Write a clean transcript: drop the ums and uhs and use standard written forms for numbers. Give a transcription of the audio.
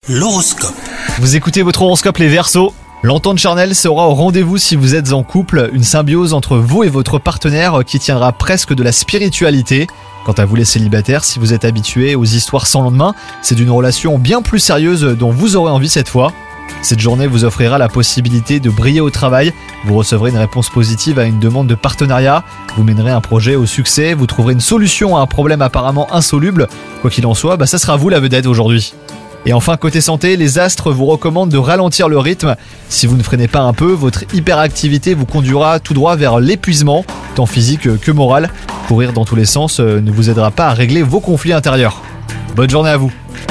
L'horoscope. Vous écoutez votre horoscope les Verseaux. L'entente charnelle sera au rendez-vous si vous êtes en couple, une symbiose entre vous et votre partenaire qui tiendra presque de la spiritualité. Quant à vous les célibataires, si vous êtes habitués aux histoires sans lendemain, c'est d'une relation bien plus sérieuse dont vous aurez envie cette fois. Cette journée vous offrira la possibilité de briller au travail, vous recevrez une réponse positive à une demande de partenariat, vous mènerez un projet au succès, vous trouverez une solution à un problème apparemment insoluble. Quoi qu'il en soit, ça sera vous la vedette aujourd'hui. Et enfin, côté santé, les astres vous recommandent de ralentir le rythme. Si vous ne freinez pas un peu, votre hyperactivité vous conduira tout droit vers l'épuisement, tant physique que moral. Courir dans tous les sens ne vous aidera pas à régler vos conflits intérieurs. Bonne journée à vous.